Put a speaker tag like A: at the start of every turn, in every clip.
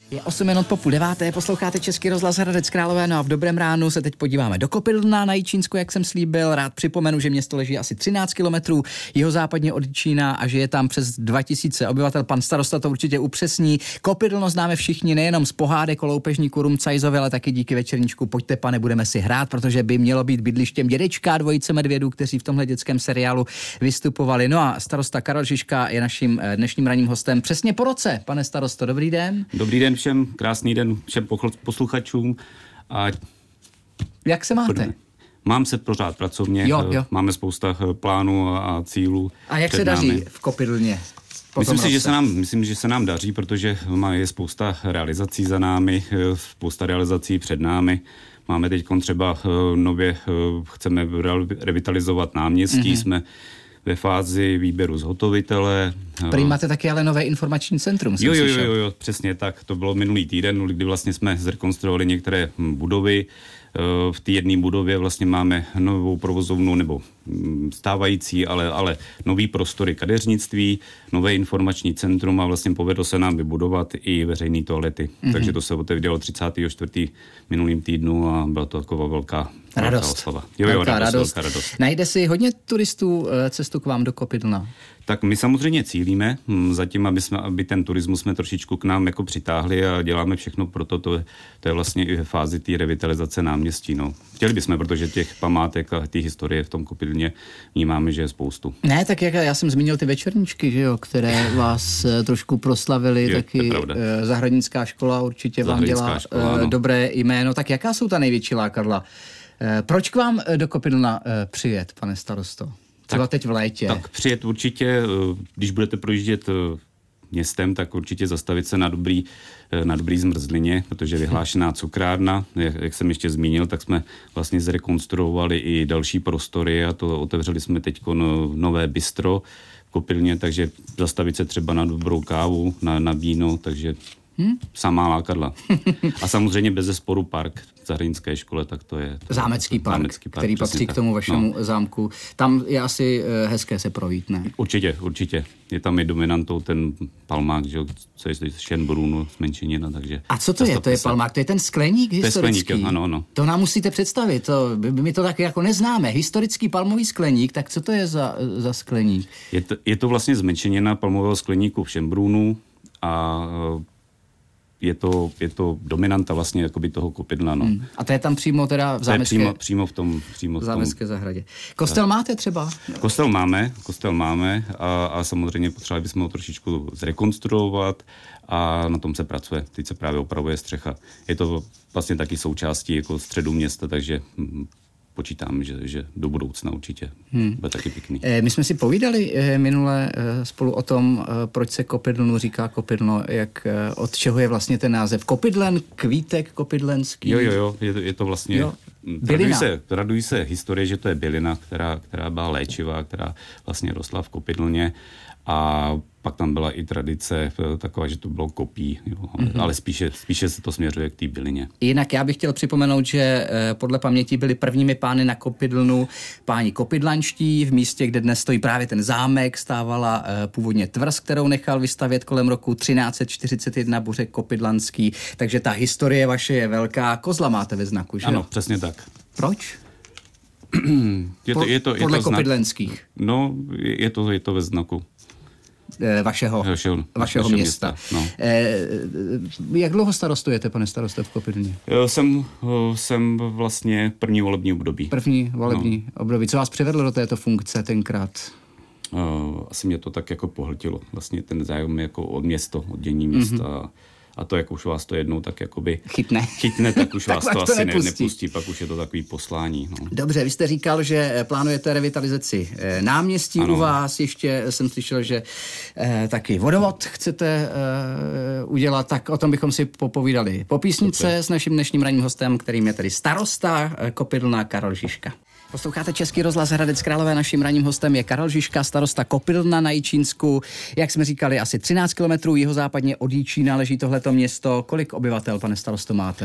A: Je 8 minut po 8:30, posloucháte Český rozhlas Hradec Králové, no a v dobrém ránu se teď podíváme do Kopydlna na Jičínsku, jak jsem slíbil. Rád připomenu, že město leží asi 13 kilometrů jihozápadně od Jičína a že je tam přes 2000 obyvatel. Pan starosta to určitě upřesní. Kopydlno známe všichni nejenom z pohádek o loupežníku Rumcajzovi, ale taky díky večerníčku Pojďte, pane, budeme si hrát, protože by mělo být bydlištěm dědečka a dvojice medvědů, kteří v tomhle dětském seriálu vystupovali. No a starosta Karel Žižka je naším dnešním ranním hostem přesně po roce. Pane starosto, dobrý den.
B: Dobrý den všem, krásný den všem posluchačům. A
A: jak se máte?
B: Mám se pořád pracovně,
A: jo.
B: Máme spousta plánů a cílů.
A: A jak se daří v Kopydlně?
B: Myslím, že se nám daří, protože je spousta realizací za námi, spousta realizací před námi. Máme teď třeba nově, chceme revitalizovat náměstí, jsme ve fázi výběru zhotovitele.
A: Prý máte taky ale nové informační centrum.
B: Jo, přesně tak. To bylo minulý týden, kdy vlastně jsme zrekonstruovali některé budovy. V té jedné budově vlastně máme novou provozovnu nebo stávající, ale nový prostory kadeřnictví, nové informační centrum a vlastně povedlo se nám vybudovat i veřejné toalety. Takže to se otevřelo 34. minulým týdnu a byla to taková velká oslava.
A: Velká radost. Najde si hodně turistů cestu k vám do Kopydlna?
B: Tak my samozřejmě cílíme zatím, aby ten turismus jsme trošičku k nám jako přitáhli a děláme všechno pro to. To je vlastně i ve fázi té revitalizace náměstí. No. Chtěli bychom, protože těch památek a té historie v tom Kopydlně vnímáme, že je spoustu.
A: Ne, tak jak já jsem zmínil ty večerníčky, že jo, které vás trošku proslavily, taky Zahradnická škola určitě vám dělá dobré jméno. Tak jaká jsou ta největší lákadla? Proč k vám do Kopydlna přijet, pane starosto? Třeba teď v létě.
B: Tak přijet určitě, když budete projíždět městem, tak určitě zastavit se na dobrý zmrzlině, protože je vyhlášená cukrárna, jak jsem ještě zmínil, tak jsme vlastně zrekonstruovali i další prostory a to otevřeli jsme teď nové bistro v Kopydlně, takže zastavit se třeba na dobrou kávu, na víno, takže samá lákadla. A samozřejmě bezesporu park v Zahradnické škole, tak to je...
A: Zámecký park, který patří k tomu vašemu zámku. Tam je asi hezké se projít, ne?
B: Určitě. Je tam i dominantou ten palmák, že co je Schönbrunn, zmenšenina, takže...
A: A co to je? To je palmák? To je ten skleník historický?
B: To je skleník, ano. To
A: nám musíte představit, my to taky jako neznáme. Historický palmový skleník, tak co to je za skleník?
B: Je to vlastně zmenšenina palmového skleníku v Schönbrunnu a je to dominanta vlastně jakoby toho Kopydla, no.
A: A to je tam přímo teda v zámecké...
B: Přímo v tom
A: zámecké zahradě. Kostel máte třeba?
B: Kostel máme a samozřejmě potřebovali bychom ho trošičku zrekonstruovat a na tom se pracuje. Teď se právě opravuje střecha. Je to vlastně taky součástí jako středu města, takže počítám, že do budoucna určitě bude taky pěkný.
A: My jsme si povídali minule spolu o tom, proč se Kopydlnu říká Kopydlno, od čeho je vlastně ten název. Kopydlen, kvítek kopydlenský.
B: Jo, je to vlastně... Tradují se historie, že to je bylina, která byla léčivá, která vlastně rostla v Kopydlně a pak tam byla i tradice taková, že to bylo kopí, ale spíše se to směřuje k té bylině.
A: Jinak já bych chtěl připomenout, že podle paměti byli prvními pány na Kopydlnu páni kopydlanští. V místě, kde dnes stojí právě ten zámek, stávala původně tvrz, kterou nechal vystavět kolem roku 1341 Bořek Kopydlanský. Takže ta historie vaše je velká. Kozla máte ve znaku, že?
B: Ano, přesně tak.
A: Proč?
B: Je to
A: podle kopydlenských.
B: No, je to ve znaku
A: vašeho města.
B: No.
A: Jak dlouho starostujete, pane starosto, v Kopydlně?
B: Jsem vlastně první volební období.
A: Období. Co vás přivedlo do této funkce tenkrát?
B: Asi mě to tak jako pohltilo. Vlastně ten zájem jako od dění města. A to, jak už vás to jednou tak jakoby chytne, tak už vás to asi nepustí, pak už je to takový poslání. No.
A: Dobře, vy jste říkal, že plánujete revitalizaci náměstí u vás, ještě jsem slyšel, že taky vodovod chcete udělat, tak o tom bychom si popovídali po písničce s naším dnešním ranním hostem, kterým je tedy starosta Kopydlna Karel Žižka. Posloucháte Český rozhlas Hradec Králové, naším ranním hostem je Karel Žižka, starosta Kopydlna na Jičínsku. Jak jsme říkali, asi 13 kilometrů jihozápadně od Jičína leží tohleto město. Kolik obyvatel, pane starosto, máte?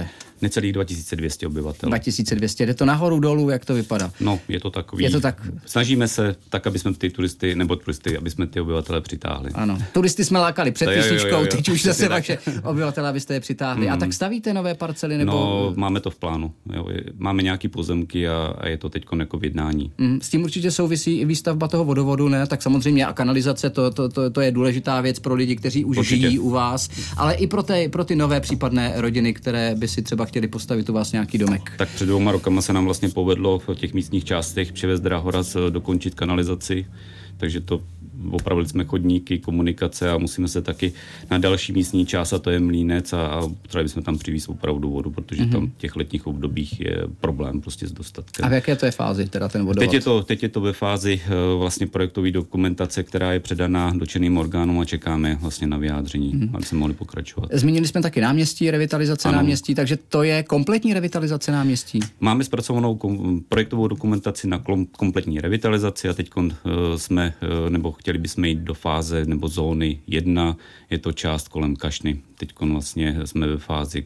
B: Necelých 2200 obyvatel.
A: 2200, jde to nahoru, dolů, jak to vypadá?
B: No, je to takový.
A: Je to tak.
B: Snažíme se tak, aby jsme ty turisty, aby jsme ty obyvatele přitáhli.
A: Ano, turisty jsme lákali před písničkou, teď už zase vaše obyvatele, abyste je přitáhli. A tak stavíte nové parcely? Nebo...
B: No, máme to v plánu. Jo. Máme nějaký pozemky a je to teď jako v jednání.
A: S tím určitě souvisí i výstavba toho vodovodu, ne? Tak samozřejmě a kanalizace, to je důležitá věc pro lidi, kteří už žijí u vás, ale i pro ty nové případné rodiny, které by si třeba chtěli postavit u vás nějaký domek.
B: Tak před 2 rokama se nám vlastně povedlo v těch místních částech převést Drahoraz dokončit kanalizaci, takže to opravili jsme chodníky, komunikace a musíme se taky na další místní část, a to je Mlýnec, a potřebovali bychom tam přivést opravdu vodu, protože tam v těch letních obdobích je problém prostě s dostatkem.
A: A v jaké to je fázi, teda ten vodovod?
B: Teď je to ve fázi vlastně projektové dokumentace, která je předaná dotčeným orgánům a čekáme vlastně na vyjádření, aby se mohli pokračovat.
A: Zmínili jsme taky náměstí, revitalizace náměstí, takže to je kompletní revitalizace náměstí?
B: Máme zpracovanou projektovou dokumentaci na kompletní revitalizaci a teď jsme, nebo chtěli bychom jít do fáze nebo zóny 1, je to část kolem Kašny. Teď vlastně jsme ve fázi,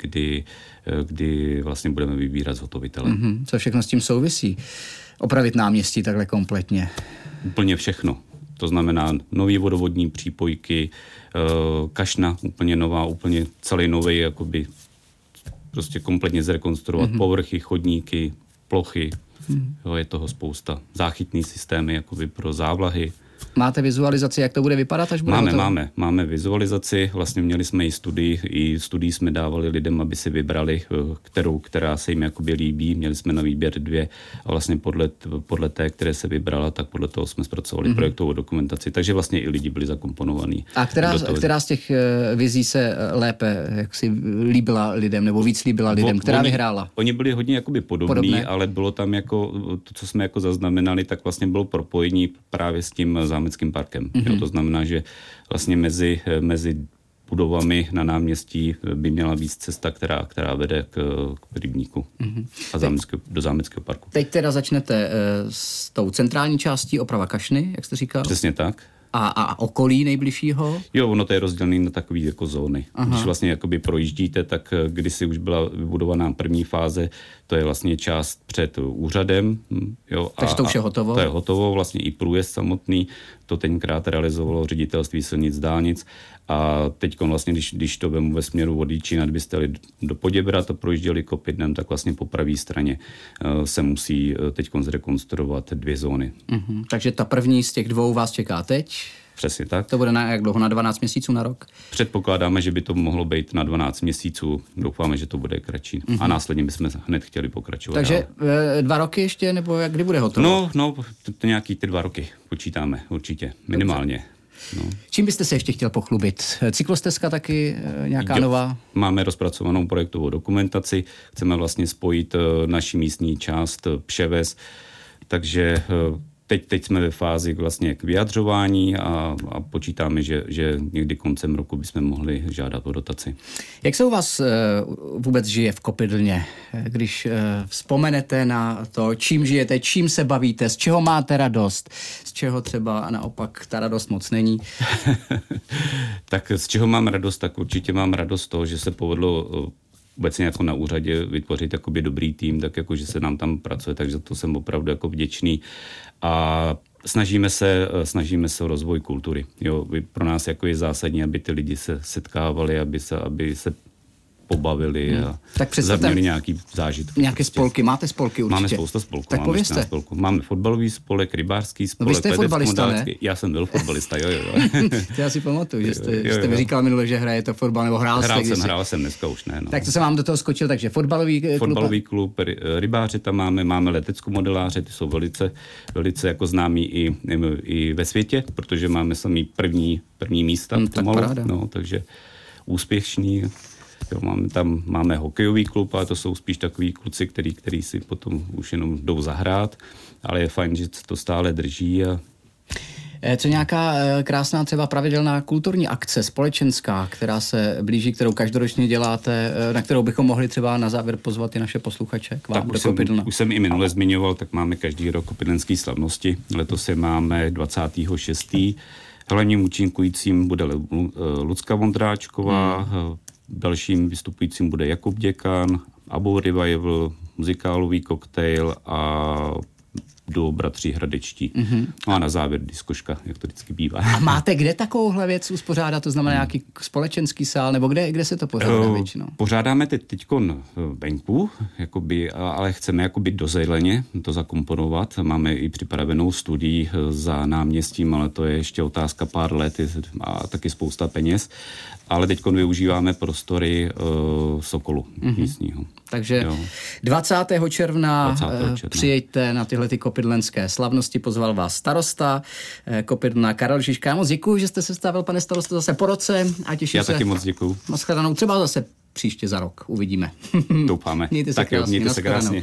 B: kdy vlastně budeme vybírat zhotovitele.
A: Co všechno s tím souvisí? Opravit náměstí takhle kompletně?
B: Úplně všechno. To znamená nový vodovodní přípojky, Kašna úplně nová, úplně celý nový, jakoby prostě kompletně zrekonstruovat povrchy, chodníky, plochy. Jo, je toho spousta. Záchytný systémy jakoby pro závlahy.
A: Máte vizualizaci, jak to bude vypadat, až bude hotovo?
B: Máme vizualizaci, vlastně měli jsme i studii jsme dávali lidem, aby si vybrali, která se jim jakoby líbí. Měli jsme na výběr 2 a vlastně podle té, které se vybrala, tak podle toho jsme zpracovali projektovou dokumentaci, takže vlastně i lidi byli zakomponovaní.
A: A která z těch vizí se lépe jak si líbila lidem, nebo víc líbila lidem, která vyhrála?
B: Oni byli hodně jakoby podobní, ale bylo tam jako, to, co jsme jako zaznamenali, tak vlastně bylo propojení právě s tím zámeckým parkem. Jo, to znamená, že vlastně mezi budovami na náměstí by měla být cesta, která vede k rybníku a do zámeckého parku.
A: Teď teda začnete s tou centrální částí oprava Kašny, jak jste říkal?
B: Přesně tak.
A: A okolí nejbližšího?
B: Jo, ono to je rozdělené na takové jako zóny. Aha. Když vlastně jakoby projíždíte, tak kdysi už byla vybudovaná první fáze, to je vlastně část před úřadem. Jo,
A: takže to už je hotovo?
B: To je hotovo, vlastně i průjezd samotný, to tenkrát realizovalo Ředitelství silnic dálnic a teď vlastně, když to vemu ve směru od Jičína, kdybyste jeli do Poděbra, to projížděli Kopidnem, tak vlastně po pravé straně se musí teď zrekonstruovat 2 zóny.
A: Takže ta první z těch 2 vás čeká teď?
B: Přesně tak.
A: To bude na jak dlouho? Na 12 měsíců, na rok?
B: Předpokládáme, že by to mohlo být na 12 měsíců. Doufáme, že to bude kratší. A následně bychom hned chtěli pokračovat.
A: Takže 2 roky ještě, nebo kdy bude hotovo?
B: No, to nějaký ty 2 roky počítáme určitě, minimálně. No.
A: Čím byste se ještě chtěl pochlubit? Cyklostezka taky nějaká nová?
B: Máme rozpracovanou projektovou dokumentaci. Chceme vlastně spojit naši místní část Převes, takže Teď jsme ve fázi vlastně k vyjadřování a počítáme, že někdy koncem roku bychom mohli žádat o dotaci.
A: Jak se u vás vůbec žije v Kopidlně? Když vzpomenete na to, čím žijete, čím se bavíte, z čeho máte radost, z čeho třeba naopak ta radost moc není?
B: Tak z čeho mám radost? Tak určitě mám radost z toho, že se povedlo obecně jako na úřadě vytvořit jakoby dobrý tým, tak jako, že se nám tam pracuje, takže to jsem opravdu jako vděčný. A snažíme se o rozvoj kultury. Jo, pro nás jako je zásadní, aby ty lidi se setkávali, aby se pobavili a zaměli nějaký zážitky.
A: Nějaké spolky, máte spolky určitě?
B: Máme spousta spolků.
A: Tak povězte.
B: Máme fotbalový spolek, rybářský spolek.
A: No, vy jste fotbalista, ne?
B: Já jsem byl fotbalista, jo.
A: To já si pamatuju, že jste mi říkal minule, že hrajete fotbal, nebo
B: hrál jsem dneska už ne. No.
A: Tak to jsem vám do toho skočil, takže fotbalový
B: klub, rybáři tam máme leteckou modeláře, ty jsou velice jako známí i ve světě, protože máme samý první místa.
A: Tak paráda.
B: No, takže úspěšný. Jo, máme hokejový klub, ale to jsou spíš takový kluci, který si potom už jenom jdou zahrát, ale je fajn, že to stále drží.
A: Co nějaká krásná třeba pravidelná kulturní akce, společenská, která se blíží, kterou každoročně děláte, na kterou bychom mohli třeba na závěr pozvat i naše posluchače k vám do Kopidlna?
B: Už jsem i minule zmiňoval, tak máme každý rok kopidlenský slavnosti. Letos je máme 26. Hlavním účinkujícím bude Lucka Vondráčková, dalším vystupujícím bude Jakub Děkan, Abo Revival, muzikálový koktejl a duo Bratří Hradečtí. No a na závěr diskoška, jak to vždycky bývá.
A: A máte kde takovouhle věc uspořádat? To znamená nějaký společenský sál, nebo kde se to pořádá většinou?
B: Pořádáme teďkon venku, jakoby, ale chceme jakoby do zeleně to zakomponovat. Máme i připravenou studii za náměstím, ale to je ještě otázka pár let a taky spousta peněz. Ale teďkon využíváme prostory Sokolu místního.
A: Takže jo. 20. června přijeďte na tyhle ty kopidlenské slavnosti, pozval vás starosta Kopidlna Karel Žižka. Moc děkuju, že jste se stavil, pane starosto, zase po roce a těším se.
B: Já taky moc děkuju.
A: Nashledanou, třeba zase příště za rok, uvidíme.
B: Doufáme.
A: Mějte se krásně.
B: Mějte se krásně.